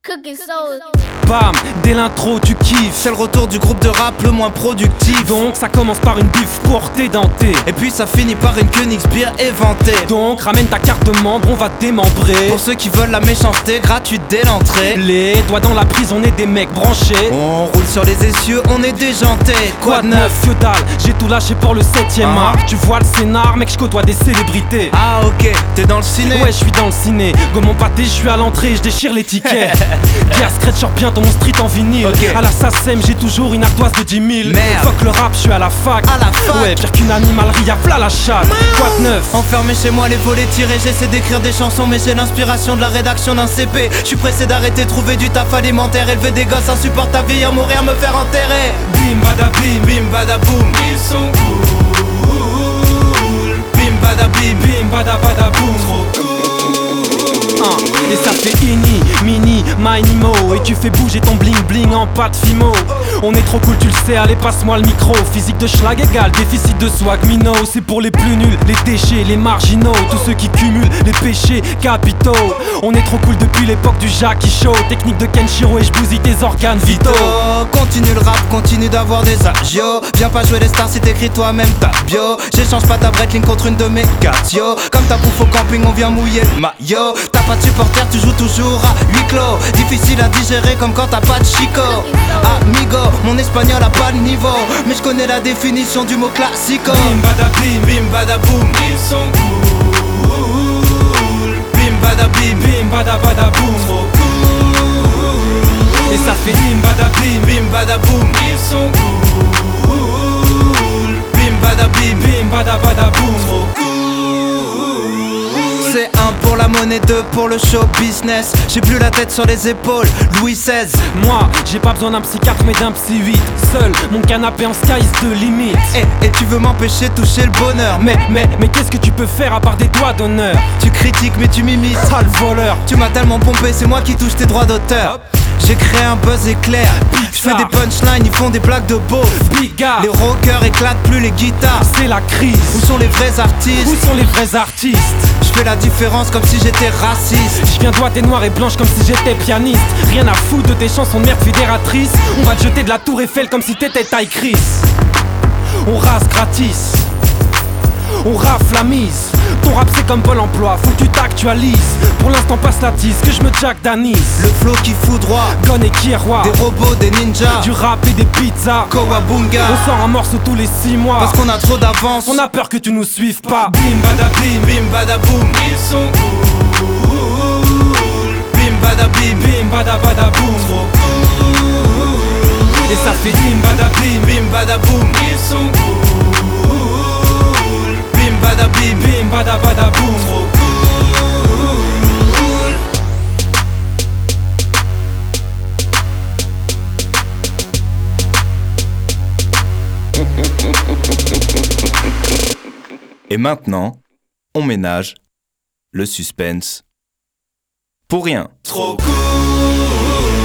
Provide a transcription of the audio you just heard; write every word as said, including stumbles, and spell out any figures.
Cooking soul. Bam, dès l'intro tu kiffes. C'est le retour du groupe de rap le moins productif. Donc ça commence par une bif pour t'édenter. Et puis ça finit par une Königsbier éventée. Donc ramène ta carte de membre, on va te démembrer. Pour ceux qui veulent la méchanceté, gratuite dès l'entrée. Les doigts dans la prise, on est des mecs branchés. On roule sur les essieux, on est déjantés. Quoi de neuf, que dalle, j'ai tout lâché pour le septième Ah. art. Tu vois le scénar, mec, je côtoie des célébrités. Ah ok, t'es dans le ciné. Ouais, je suis dans le ciné. Go mon pâté, je suis à l'entrée, je déchire les tickets. Guerre scratch sort bien dans mon street en vinyle. Ok. À la SACEM, j'ai toujours une ardoise de dix mille. Merde. Fuck le rap, je suis à la fac. À la fac. Ouais, pire qu'une animalerie, y'a v'là la chatte. Quoi de neuf? Enfermé chez moi, les volets tirés, j'essaie d'écrire des chansons, mais j'ai l'inspiration de la rédaction d'un C P. Je suis pressé d'arrêter, trouver du taf alimentaire, élever des gosses insupportables, vieillir, mourir, me faire enterrer. Bim badabim, Bim badaboum, ils sont cool. bim badabim, Bim badabadaboum, trop cool. Hein, et ça fait ini, mini, mini mo. Et tu fais bouger ton bling bling en pâte fimo. On est trop cool, tu le sais, allez passe-moi le micro. Physique de schlag égale déficit de swag minot. C'est pour les plus nuls, les déchets, les marginaux. Tous ceux qui cumulent les péchés capitaux. On est trop cool depuis l'époque du Jackie Show. Technique de Kenshiro et je bousille tes organes vitaux. Oh, continue le rap, continue d'avoir des agios. Viens pas jouer les stars si t'écris toi-même ta bio. J'échange pas ta breakline contre une de mes catio. Comme ta bouffe au camping, on vient mouiller le maillot. T'as pas de supporter, tu joues toujours à huis clos. Difficile à digérer comme quand t'as pas de chico. Amigo, mon espagnol a pas de niveau, mais je connais la définition du mot classico. Bim badabim, Bim badaboum, ils sont cool. bim badabim, Bim badabadaboum, trop cool. Et ça fait bim badabim, bim badaboum, ils sont cool. bim badabim. Bim badabadaboum, trop cool. C'est un pour la monnaie, deux pour le show business. J'ai plus la tête sur les épaules, Louis seize. Moi, j'ai pas besoin d'un psychiatre mais d'un psy huit. Seul, mon canapé en sky is de limite. Et, et tu veux m'empêcher de toucher le bonheur. Mais, mais, mais qu'est-ce que tu peux faire à part des doigts d'honneur? Tu critiques mais tu m'imites. Sale voleur. Tu m'as tellement pompé, c'est moi qui touche tes droits d'auteur. J'ai créé un buzz éclair. Je fais des punchlines, ils font des blagues de beauf. Biga, Les rockers éclatent plus les guitares. c'est la crise. Où sont les vrais artistes? Où sont les vrais artistes? Je fais la différence comme si j'étais raciste. Je viens doigté noir et blanche comme si j'étais pianiste. Rien à foutre de tes chansons de merde fédératrice. On va te jeter de la tour Eiffel comme si t'étais Ty Chris. On rase gratis, on rafle la mise. Ton rap c'est comme Pôle emploi, faut que tu t'actualises. Pour l'instant passe la tisse, que je me jack d'anis. Le flow qui fout droit, Gon et Kierwa, des robots, des ninjas, du rap et des pizzas. Kowabunga. On sort un morceau tous les six mois. Parce qu'on a trop d'avance. On a peur que tu nous suives pas. Bim badabim, bim badaboum, ils sont cool. bim badabim, Bim badabadaboum, trop cool. Et ça fait bim badabim, bim badaboum, ils sont cool. bim badabim. Bim badabadaboum, trop cool. Et maintenant, on ménage le suspense pour rien. Trop cool.